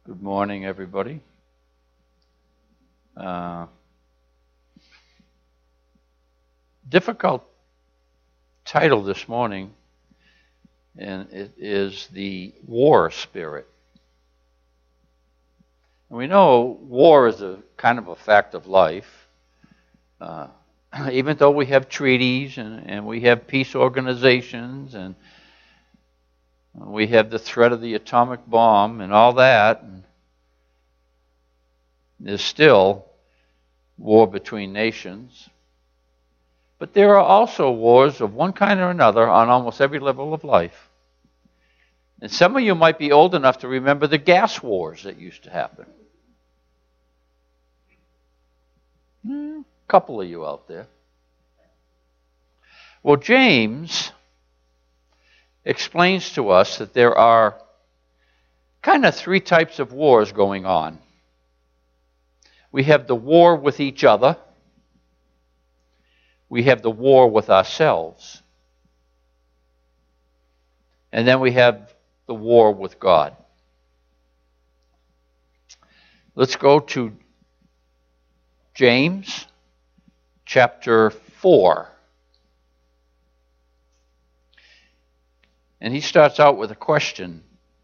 Good morning, everybody. Difficult title this morning, and it is the war spirit. And we know war is a kind of a fact of life. Even though we have treaties and we have peace organizations and we have the threat of the atomic bomb and all that, there's still war between nations. But there are also wars of one kind or another on almost every level of life. And some of you might be old enough to remember the gas wars that used to happen. A couple of you out there. Well, James explains to us that there are kind of three types of wars going on. We have the war with each other. We have the war with ourselves. And then we have the war with God. Let's go to James chapter 4. And he starts out with a question.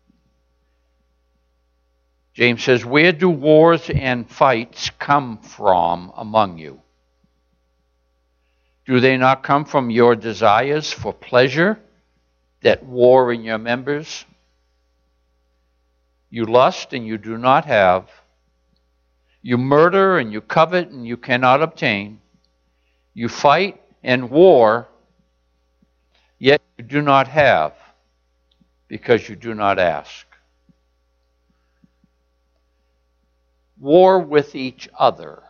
James says, "Where do wars and fights come from among you? Do they not come from your desires for pleasure that war in your members? You lust and you do not have. You murder and you covet and you cannot obtain. You fight and war, yet you do not have, because you do not ask." War with each other.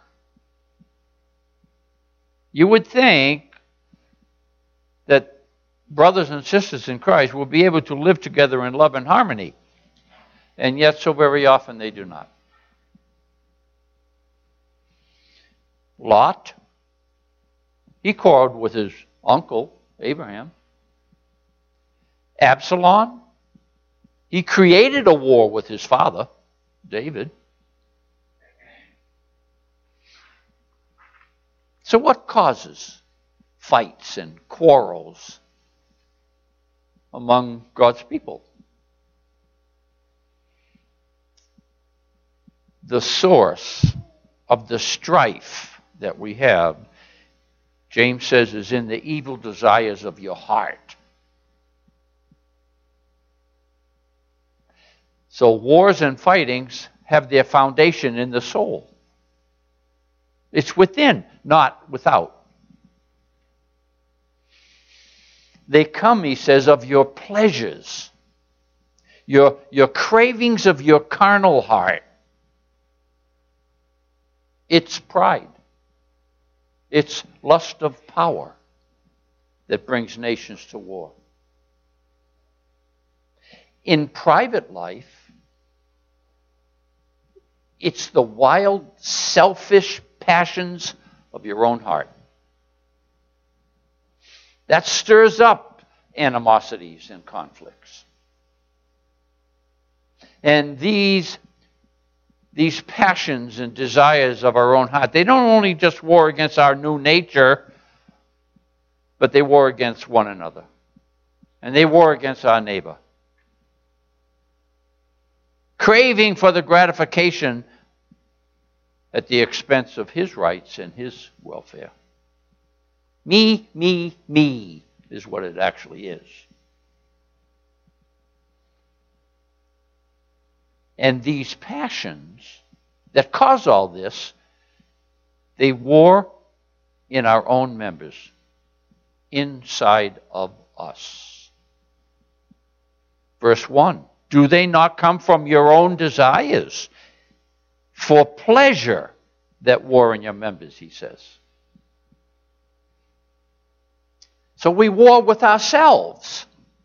You would think that brothers and sisters in Christ will be able to live together in love and harmony, and yet so very often they do not. Lot, he quarreled with his uncle, Abraham. Absalom, he created a war with his father, David. So what causes fights and quarrels among God's people? The source of the strife that we have, James says, is in the evil desires of your heart. So wars and fightings have their foundation in the soul. It's within, not without. They come, he says, of your pleasures, your cravings of your carnal heart. It's pride. It's lust of power that brings nations to war. In private life, it's the wild, selfish passions of your own heart. That stirs up animosities and conflicts. And these passions and desires of our own heart, they don't only just war against our new nature, but they war against one another. And they war against our neighbor. Craving for the gratification at the expense of his rights and his welfare. Me, me, me is what it actually is. And these passions that cause all this, they war in our own members, inside of us. Verse 1, do they not come from your own desires for pleasure that war in your members, he says. So we war with ourselves.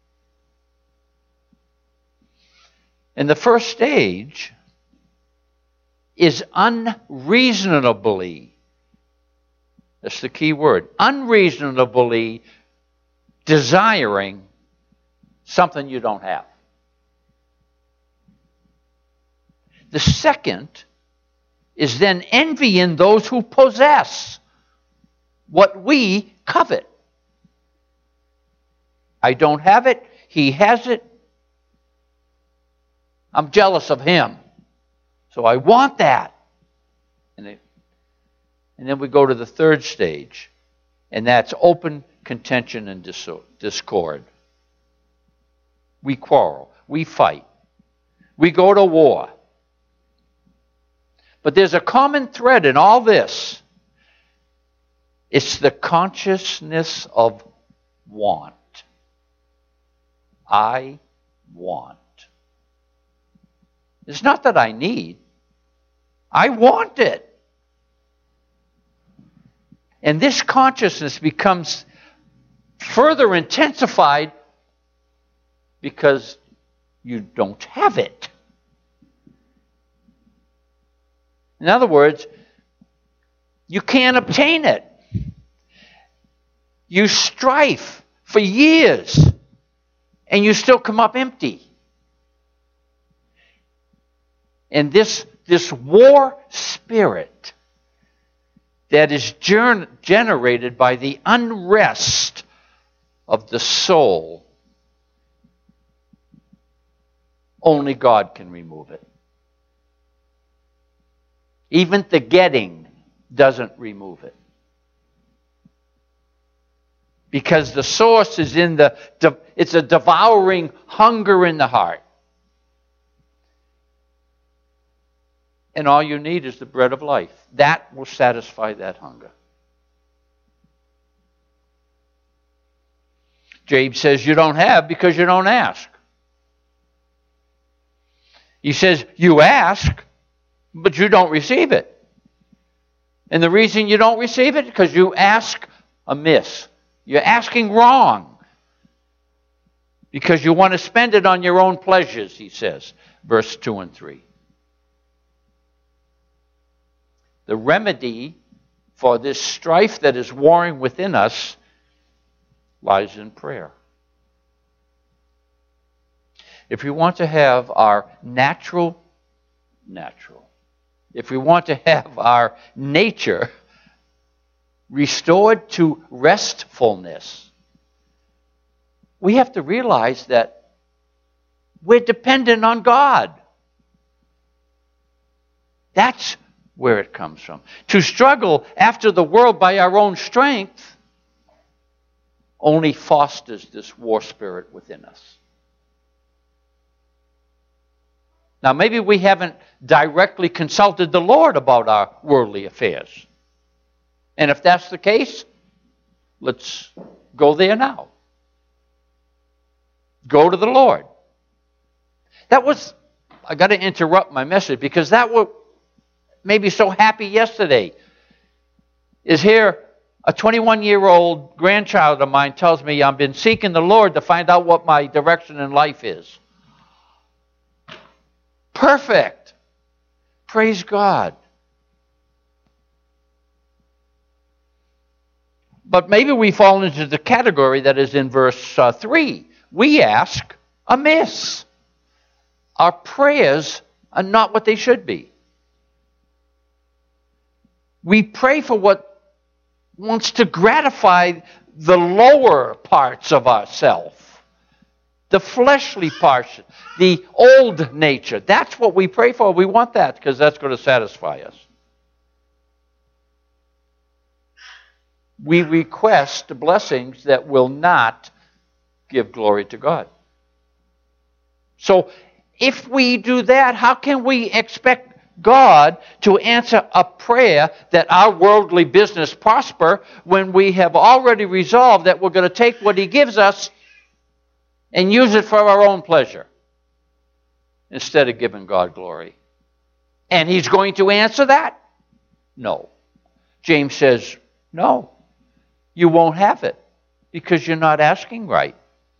And the first stage is unreasonably, that's the key word, unreasonably desiring something you don't have. The second is then envy in those who possess what we covet. I don't have it. He has it. I'm jealous of him. So I want that. And then we go to the third stage, and that's open contention and discord. We quarrel. We fight. We go to war. But there's a common thread in all this. It's the consciousness of want. I want. It's not that I need. I want it. And this consciousness becomes further intensified because you don't have it. In other words, you can't obtain it. You strive for years, and you still come up empty. And this war spirit that is generated by the unrest of the soul, only God can remove it. Even the getting doesn't remove it. Because the source is in it's a devouring hunger in the heart. And all you need is the bread of life. That will satisfy that hunger. James says you don't have because you don't ask. He says you ask, but you don't receive it. And the reason you don't receive it is because you ask amiss. You're asking wrong. Because you want to spend it on your own pleasures, he says, verse 2 and 3. The remedy for this strife that is warring within us lies in prayer. If we want to have our natural, if we want to have our nature restored to restfulness, we have to realize that we're dependent on God. That's where it comes from. To struggle after the world by our own strength only fosters this war spirit within us. Now, maybe we haven't directly consulted the Lord about our worldly affairs. And if that's the case, let's go there now. Go to the Lord. I got to interrupt my message because that was maybe so happy yesterday. Is here a 21-year-old grandchild of mine tells me I've been seeking the Lord to find out what my direction in life is. Perfect. Praise God. But maybe we fall into the category that is in verse 3. We ask amiss. Our prayers are not what they should be. We pray for what wants to gratify the lower parts of ourselves. The fleshly parts, the old nature. That's what we pray for. We want that because that's going to satisfy us. We request blessings that will not give glory to God. So if we do that, how can we expect God to answer a prayer that our worldly business prosper when we have already resolved that we're going to take what He gives us and use it for our own pleasure instead of giving God glory? And He's going to answer that? No. James says, no. You won't have it because you're not asking right.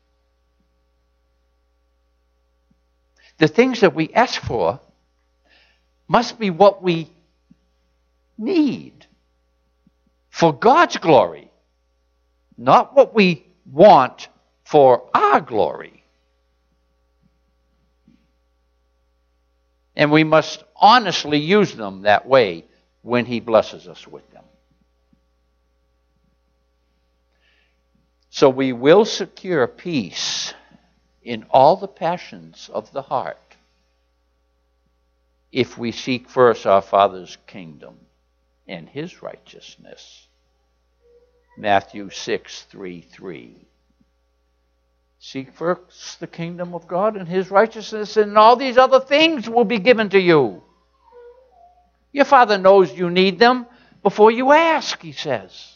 The things that we ask for must be what we need for God's glory, not what we want for our glory. And we must honestly use them that way when he blesses us with them. So we will secure peace in all the passions of the heart if we seek first our Father's kingdom and his righteousness. Matthew 6:3. Seek first the kingdom of God and his righteousness, and all these other things will be given to you. Your Father knows you need them before you ask, he says.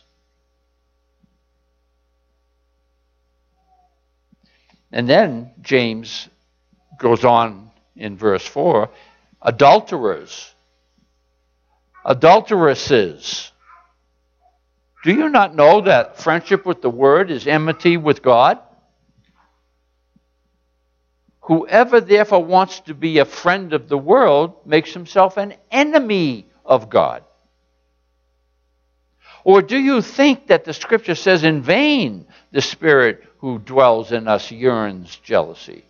And then James goes on in verse 4, adulterers, adulteresses. Do you not know that friendship with the word is enmity with God? Whoever therefore wants to be a friend of the world makes himself an enemy of God. Or do you think that the Scripture says in vain the Spirit who dwells in us yearns jealousy?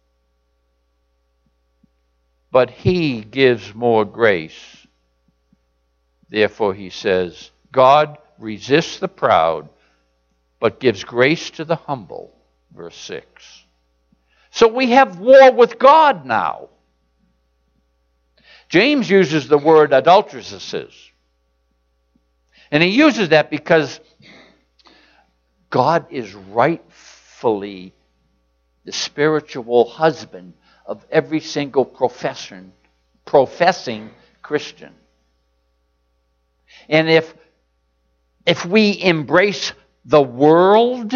But he gives more grace. Therefore he says, God resists the proud, but gives grace to the humble. Verse 6. So we have war with God now. James uses the word adulteresses. And he uses that because God is rightfully the spiritual husband of every single professing Christian. And if we embrace the world,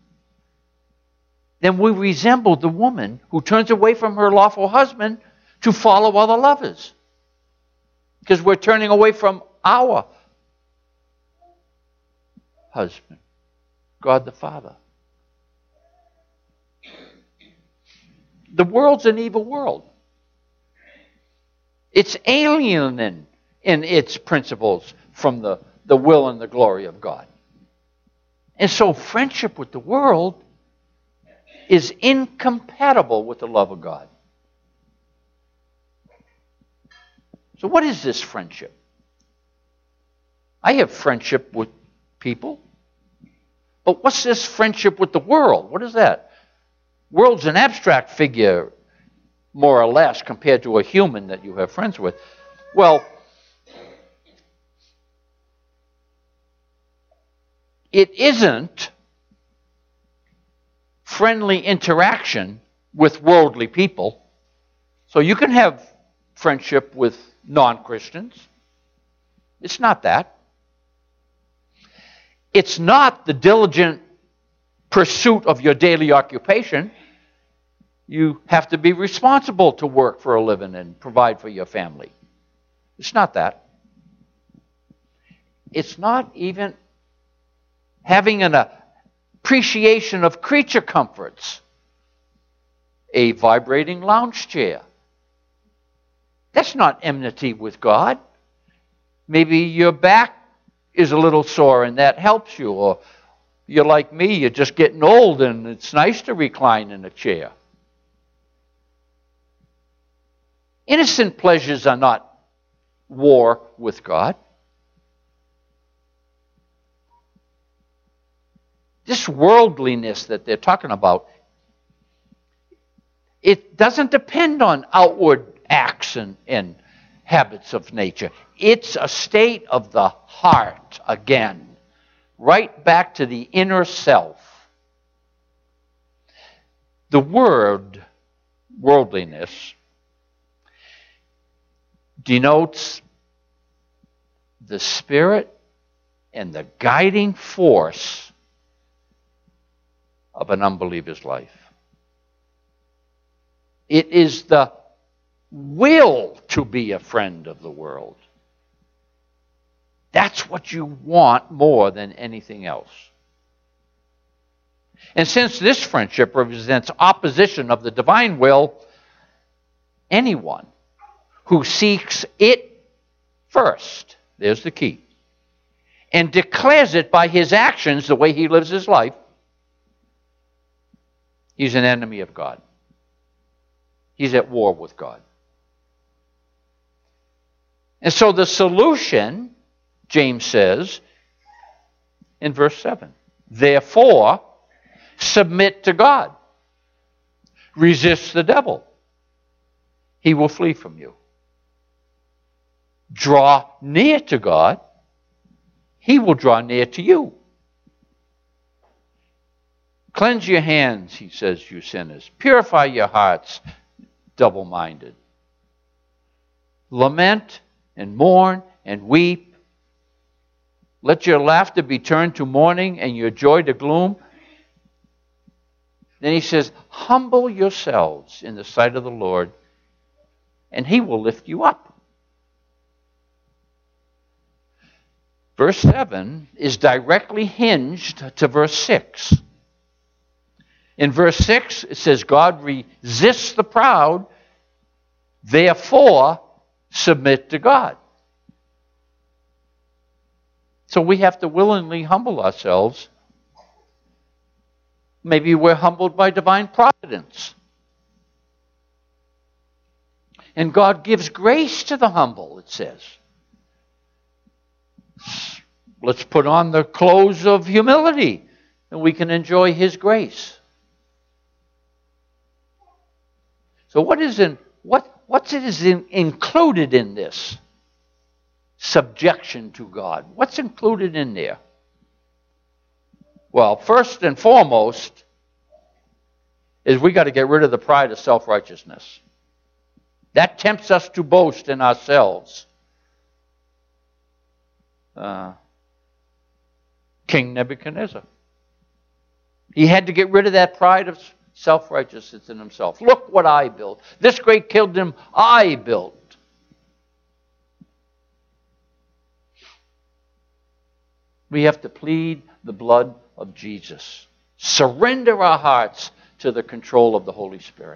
then we resemble the woman who turns away from her lawful husband to follow other lovers. Because we're turning away from our husband, God the Father. The world's an evil world. It's alien in its principles from the will and the glory of God. And so friendship with the world is incompatible with the love of God. So what is this friendship? I have friendship with people. But what's this friendship with the world? What is that? World's an abstract figure, more or less, compared to a human that you have friends with. Well, it isn't friendly interaction with worldly people. So you can have friendship with non-Christians. It's not that. It's not the diligent pursuit of your daily occupation. You have to be responsible to work for a living and provide for your family. It's not that. It's not even having an appreciation of creature comforts. A vibrating lounge chair. That's not enmity with God. Maybe your back is a little sore and that helps you. Or you're like me, you're just getting old and it's nice to recline in a chair. Innocent pleasures are not war with God. This worldliness that they're talking about, it doesn't depend on outward acts and habits of nature. It's a state of the heart again, right back to the inner self. The word worldliness denotes the spirit and the guiding force of an unbeliever's life. It is the will to be a friend of the world. That's what you want more than anything else. And since this friendship represents opposition of the divine will, anyone who seeks it first, there's the key, and declares it by his actions, the way he lives his life, he's an enemy of God. He's at war with God. And so the solution, James says in verse 7, therefore, submit to God. Resist the devil. He will flee from you. Draw near to God. He will draw near to you. Cleanse your hands, he says, you sinners. Purify your hearts, double-minded. Lament and mourn and weep. Let your laughter be turned to mourning and your joy to gloom. Then he says, humble yourselves in the sight of the Lord, and he will lift you up. Verse 7 is directly hinged to verse 6. In verse 6, it says, God resists the proud, therefore submit to God. So we have to willingly humble ourselves. Maybe we're humbled by divine providence. And God gives grace to the humble, it says. Let's put on the clothes of humility, and we can enjoy his grace. So what's included in this subjection to God? What's included in there? Well, first and foremost is we got to get rid of the pride of self-righteousness. That tempts us to boast in ourselves. King Nebuchadnezzar. He had to get rid of that pride of self-righteousness in himself. Look what I built. This great kingdom I built. We have to plead the blood of Jesus. Surrender our hearts to the control of the Holy Spirit.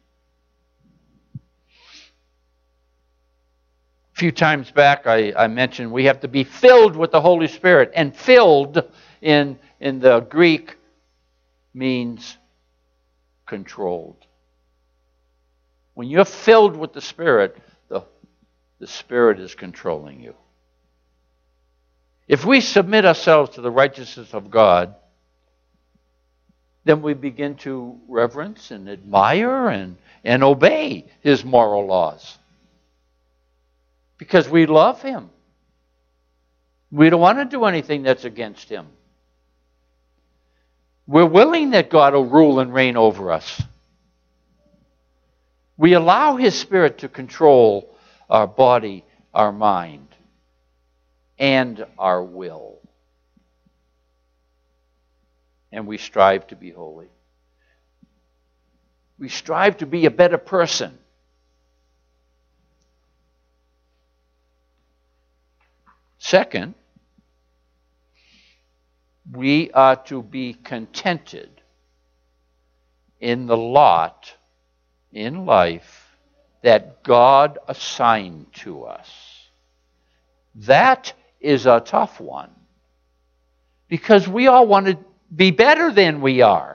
A few times back I mentioned we have to be filled with the Holy Spirit. And filled in the Greek means controlled. When you're filled with the Spirit, the Spirit is controlling you. If we submit ourselves to the righteousness of God, then we begin to reverence and admire and obey his moral laws. Because we love him. We don't want to do anything that's against him. We're willing that God will rule and reign over us. We allow his Spirit to control our body, our mind, and our will. And we strive to be holy. We strive to be a better person. Second, we are to be contented in the lot in life that God assigned to us. That is a tough one. Because we all want to be better than we are.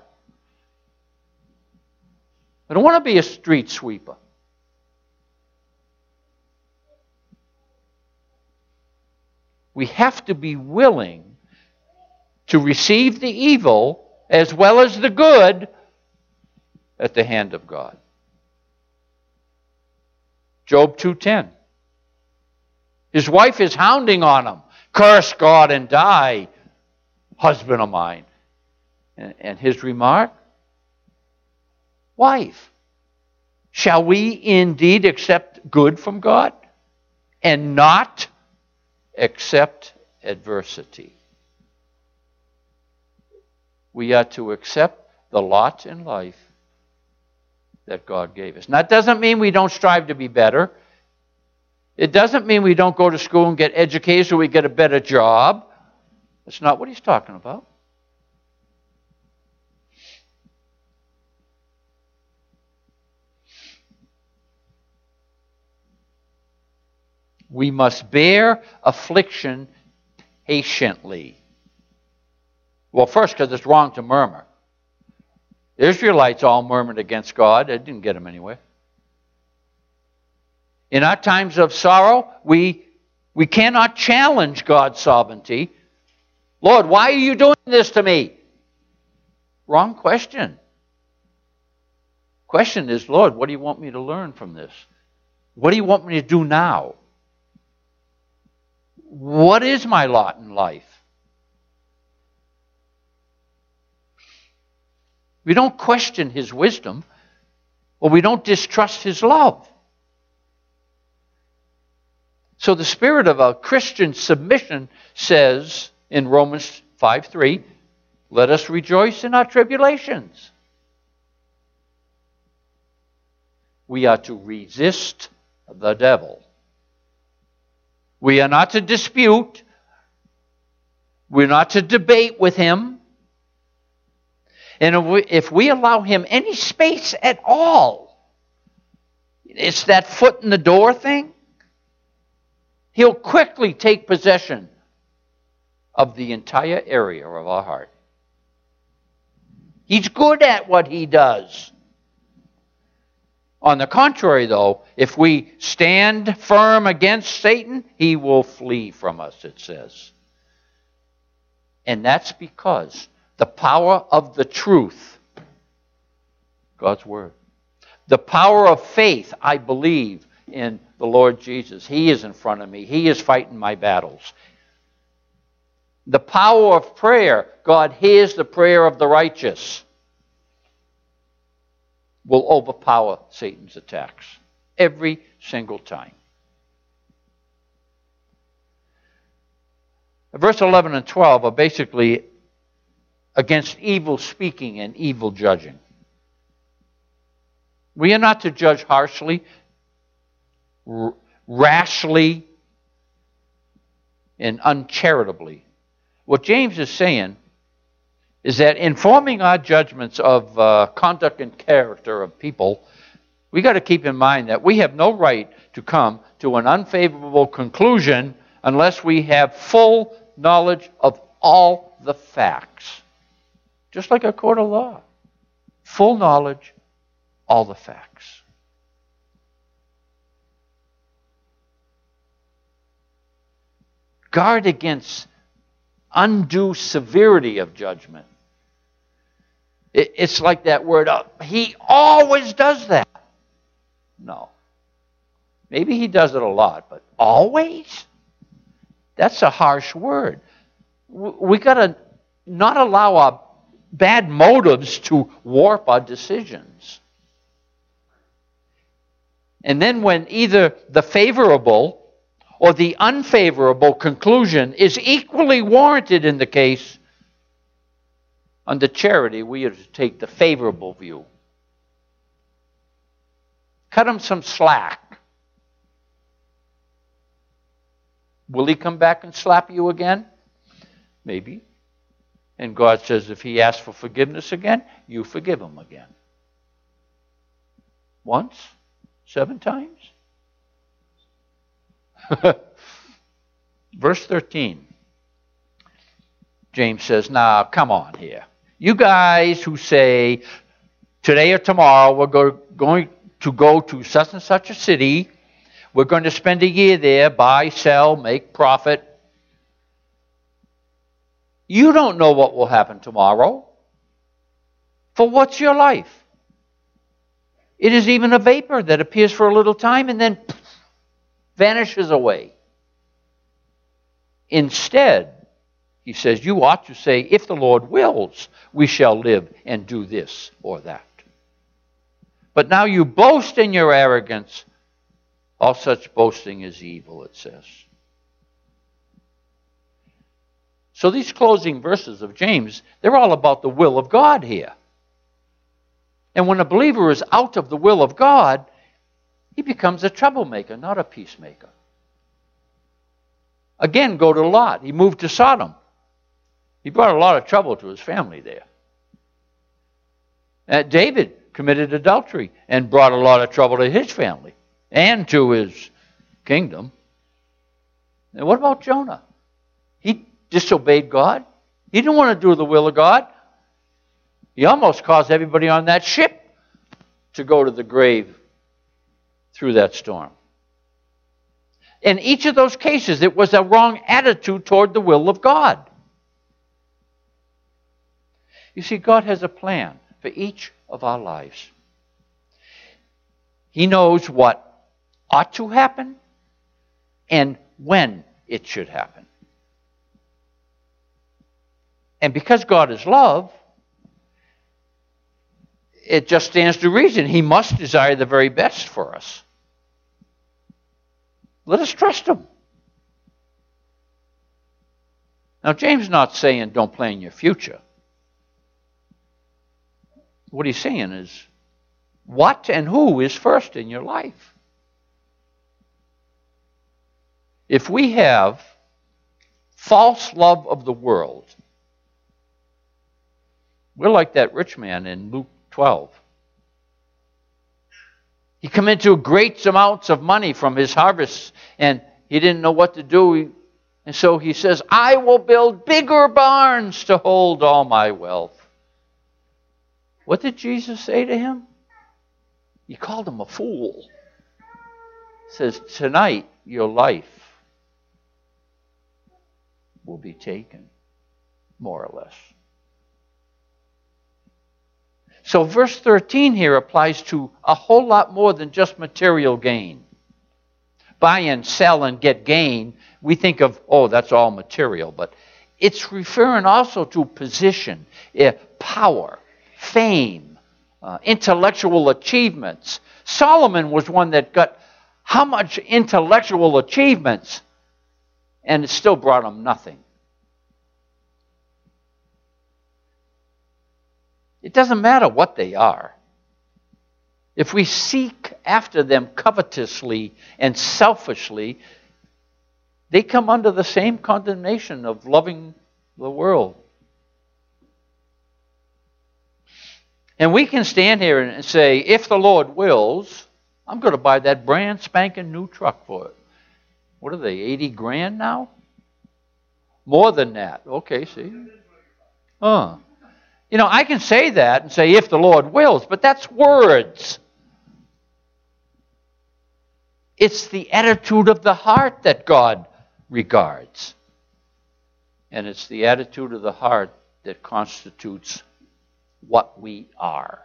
I don't want to be a street sweeper. We have to be willing to receive the evil as well as the good at the hand of God. Job 2:10. His wife is hounding on him. Curse God and die, husband of mine. And his remark, wife, shall we indeed accept good from God and not accept adversity? We are to accept the lot in life that God gave us. Now, that doesn't mean we don't strive to be better. It doesn't mean we don't go to school and get educated so we get a better job. That's not what he's talking about. We must bear affliction patiently. Well, first, because it's wrong to murmur. The Israelites all murmured against God. It didn't get them anywhere. In our times of sorrow, we We cannot challenge God's sovereignty. Lord, why are you doing this to me? Wrong question. Question is, Lord, what do you want me to learn from this? What do you want me to do now? What is my lot in life? We don't question His wisdom, or we don't distrust His love. So the spirit of a Christian submission says in Romans 5:3, let us rejoice in our tribulations. We are to resist the devil. We are not to dispute. We're not to debate with him. And if we allow him any space at all, it's that foot in the door thing, he'll quickly take possession of the entire area of our heart. He's good at what he does. On the contrary, though, if we stand firm against Satan, he will flee from us, it says. And that's because the power of the truth, God's Word, the power of faith, I believe in the Lord Jesus. He is in front of me. He is fighting my battles. The power of prayer, God hears the prayer of the righteous, will overpower Satan's attacks every single time. Verse 11 and 12 are basically against evil speaking and evil judging. We are not to judge harshly, rashly, and uncharitably. What James is saying is that in forming our judgments of conduct and character of people, we got to keep in mind that we have no right to come to an unfavorable conclusion unless we have full knowledge of all the facts. Just like a court of law. Full knowledge, all the facts. Guard against undue severity of judgment. It's like that word, he always does that. No. Maybe he does it a lot, but always? That's a harsh word. We got to not allow our bad motives to warp our decisions. And then when either the favorable or the unfavorable conclusion is equally warranted in the case, under charity, we are to take the favorable view. Cut him some slack. Will he come back and slap you again? Maybe. And God says if he asks for forgiveness again, you forgive him again. Once? 7 times? Verse 13. James says, now, come on here. You guys who say, today or tomorrow we're going to go to such and such a city, we're going to spend a year there, buy, sell, make profit. You don't know what will happen tomorrow. For what's your life? It is even a vapor that appears for a little time and then vanishes away. Instead, he says, you ought to say, if the Lord wills, we shall live and do this or that. But now you boast in your arrogance. All such boasting is evil, it says. So these closing verses of James, they're all about the will of God here. And when a believer is out of the will of God, he becomes a troublemaker, not a peacemaker. Again, go to Lot. He moved to Sodom. He brought a lot of trouble to his family there. David committed adultery and brought a lot of trouble to his family and to his kingdom. And what about Jonah? He disobeyed God. He didn't want to do the will of God. He almost caused everybody on that ship to go to the grave through that storm. In each of those cases, it was a wrong attitude toward the will of God. You see, God has a plan for each of our lives. He knows what ought to happen and when it should happen. And because God is love, it just stands to reason He must desire the very best for us. Let us trust Him. Now, James is not saying don't plan your future. What he's saying is, what and who is first in your life? If we have false love of the world, we're like that rich man in Luke 12. He come into great amounts of money from his harvest, and he didn't know what to do. And so he says, I will build bigger barns to hold all my wealth. What did Jesus say to him? He called him a fool. He says, tonight your life will be taken, more or less. So verse 13 here applies to a whole lot more than just material gain. Buy and sell and get gain, we think of, oh, that's all material. But it's referring also to position, power, fame, intellectual achievements. Solomon was one that got how much intellectual achievements, and it still brought him nothing. It doesn't matter what they are. If we seek after them covetously and selfishly, they come under the same condemnation of loving the world. And we can stand here and say, if the Lord wills, I'm going to buy that brand spanking new truck for it. What are they, 80 grand now? More than that. Okay, see? You know, I can say that and say, if the Lord wills, but that's words. It's the attitude of the heart that God regards. And it's the attitude of the heart that constitutes what we are.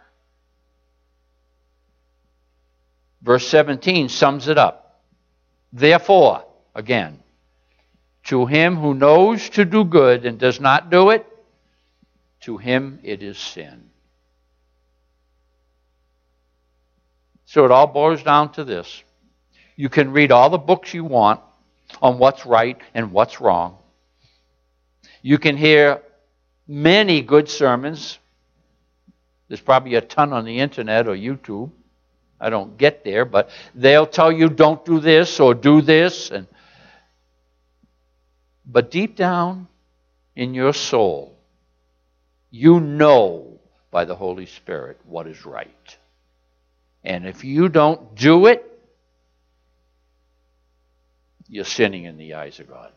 Verse 17 sums it up. Therefore, again, to him who knows to do good and does not do it, to him it is sin. So it all boils down to this. You can read all the books you want on what's right and what's wrong. You can hear many good sermons. There's probably a ton on the internet or YouTube. I don't get there, but they'll tell you don't do this or do this. But deep down in your soul, you know by the Holy Spirit what is right. And if you don't do it, you're sinning in the eyes of God.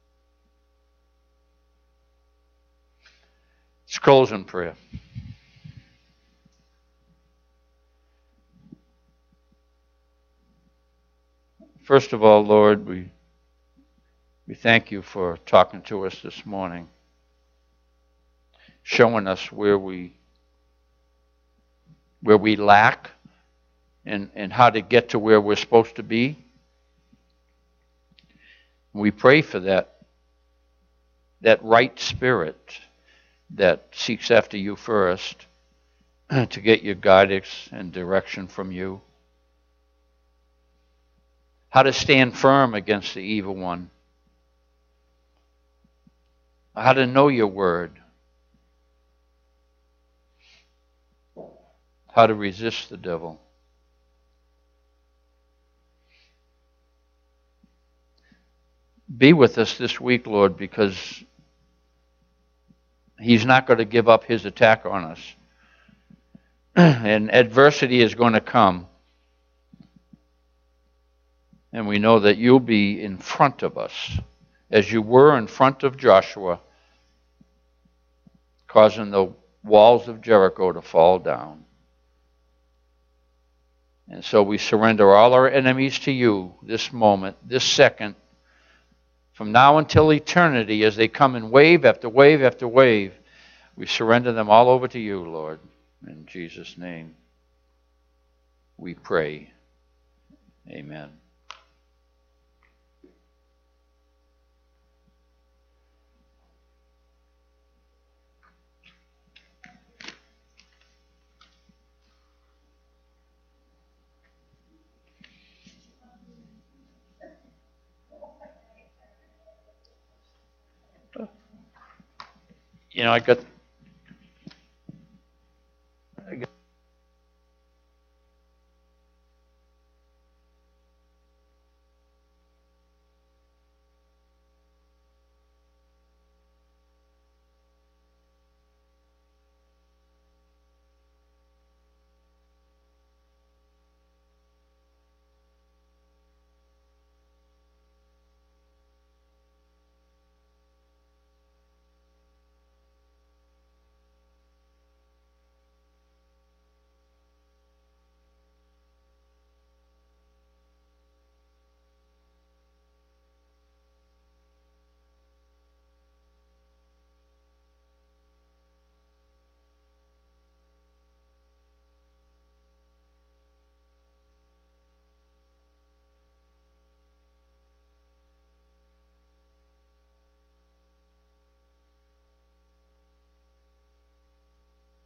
Let's close in prayer. First of all, Lord, we thank you for talking to us this morning, showing us where we lack and how to get to where we're supposed to be. We pray for that right spirit that seeks after you first to get your guidance and direction from you. How to stand firm against the evil one. How to know your word. How to resist the devil. Be with us this week, Lord, because he's not going to give up his attack on us. And adversity is going to come. And we know that you'll be in front of us, as you were in front of Joshua, causing the walls of Jericho to fall down. And so we surrender all our enemies to you this moment, this second, from now until eternity, as they come in wave after wave after wave. We surrender them all over to you, Lord. In Jesus' name we pray. Amen. You know, I got